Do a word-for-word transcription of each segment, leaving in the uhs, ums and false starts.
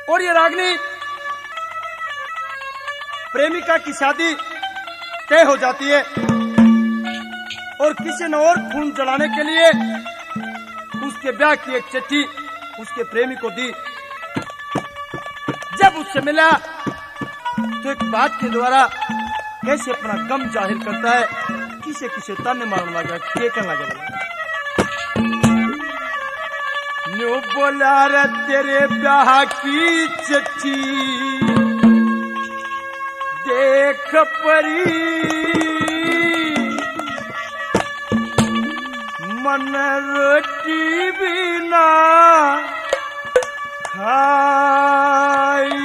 और ये रागनी प्रेमिका की शादी तय हो जाती है और किसी ने और खून जलाने के लिए उसके ब्याह की एक चिट्ठी उसके प्रेमी को दी। जब उससे मिला तो एक बात के द्वारा कैसे अपना गम जाहिर करता है, किसे किसे ताने मारने लगा, के करने लगा। न्यू बोला रे तेरे ब्याह की चिट्ठी देख परी, मन रोटी भी ना खाई,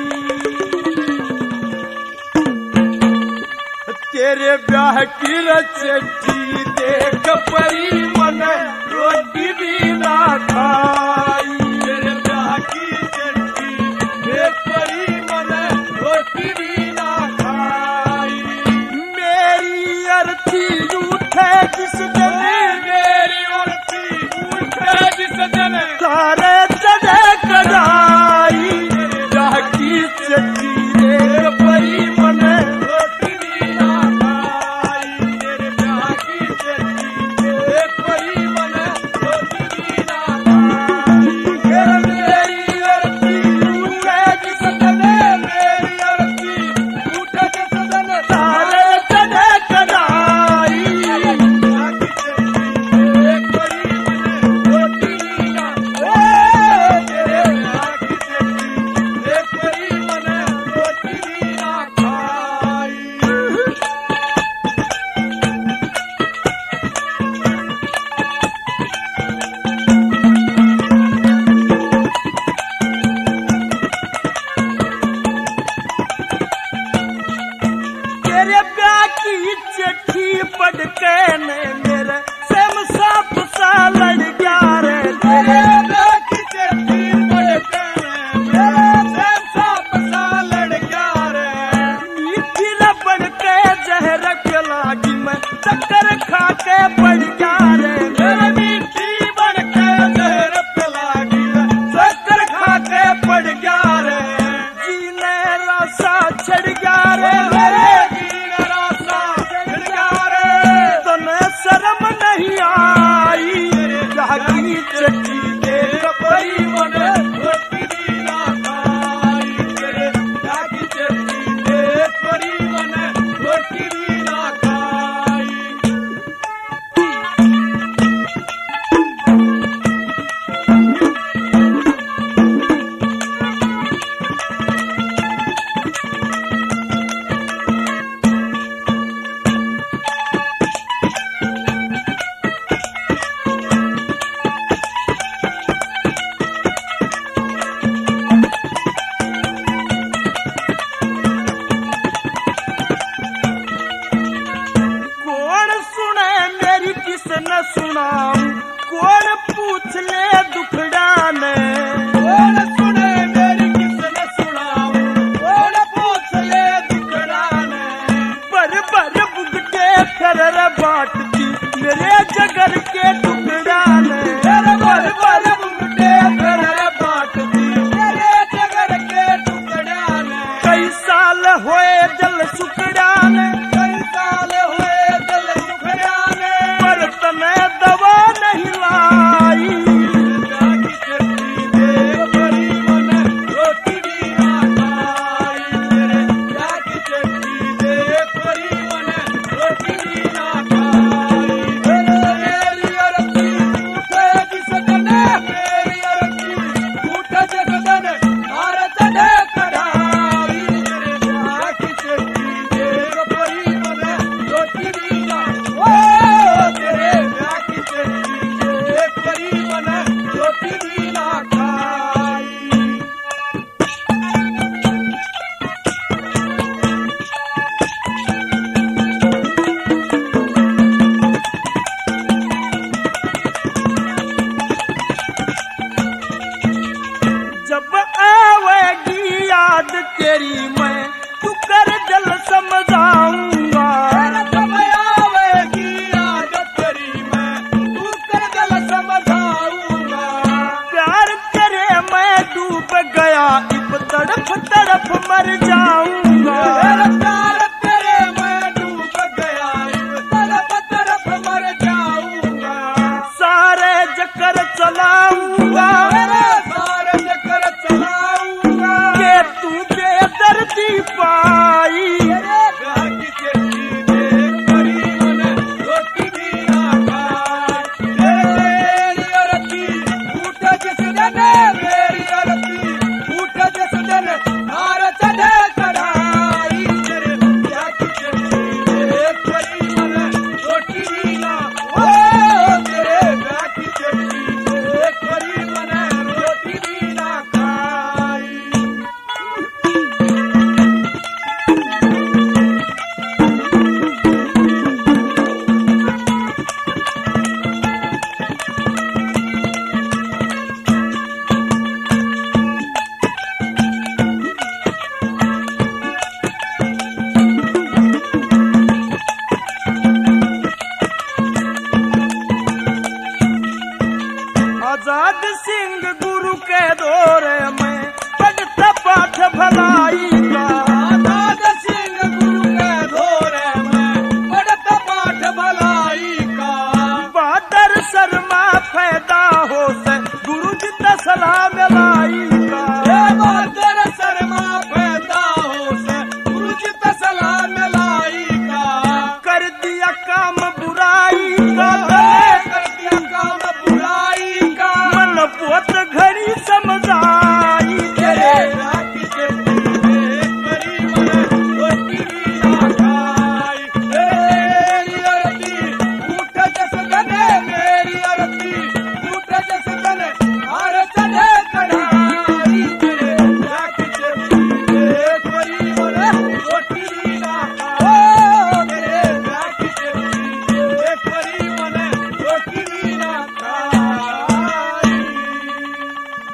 तेरे ब्याह की चिट्ठी देख परी, मन रोटी भी ना खाई, तेरे ब्याह की चिट्ठी देख परी, मन रोटी भी ना खाई। मेरी अर्थी उठे जिस दिन, मेरी अर्थी उठे जिस दिन, सारे चढ़े कढ़ाई, ब्याह की चिट्ठी देख परी, मन रोटी भी ना खाई, तेरे ब्याह की चिट्ठी देख परी, मन रोटी भी ना खाई। मेरी अर्थी उठे जिस दिन, मेरी अर्थी उठे जिस दिन, सारे चढ़े कढ़ाई, ब्याह की चिट्ठी देख परी, मन रोटी भी ना खाई, तेरे ब्याह की चिट्ठी देख परी, मन रोटी भी ना खाई। तेरे ब्याह की चिट्ठी पढ़ के ने मेरे सेम साप सा लड़ गया रे, तेरे ब्याह की चिट्ठी पढ़ के ने मेरे सेम साप सा लड़ गया रे, मीठी रबड़ के जहर के लागी मैं चक्कर खा के पड़ गया रे, मेरे मीठी बन के जहर के लागी मैं चक्कर खा के पड़ गया रे, जीने रासा छड़ गया रे, मेरे जीने रासा छड़ गया रे, तने शर्म नहीं आई, ब्याह की चिट्ठी देख परी, मन रोटी भी ना खाई, तेरे ब्याह की चिट्ठी देख परी, मन रोटी भी ना खाई। कौन सुने मेरी किसने सुनाऊं, कौन पूछ ले दुखड़ाने, कौन सुने मेरी किसने सुनाऊं, कौन पूछ ले दुखड़ाने, बर बर बुगटे फिर बाटती मेरे जगर के टुकड़ाने, बर बर बुगटे फिर बाटती मेरे जगर के टुकड़ाने, कई साल होए जल सुकड़ाने, कई साल होए जल सुकड़ाने, पर तने दवा नहीं लाई, ब्याह की चिट्ठी देख परी, मन रोटी भी ना खाई, तेरे ब्याह की चिट्ठी देख परी, मन रोटी भी ना खाई। मेरी अर्थी उठे जिस दिन, मेरी अर्थी उठे जिस दिन, सारे चढ़े कढ़ाई, तेरे ब्याह की चिट्ठी देख परी, मन रोटी भी ना, ओ तेरे ब्याह की चिट्ठी देख परी, मन रोटी भी ना खाई। जब आवेगी याद तेरी मैं तू कर जल समझाऊंगा, जब आवेगी याद तेरी मैं तू कर जल समझाऊंगा, प्यार करे मैं डूब गया दो रे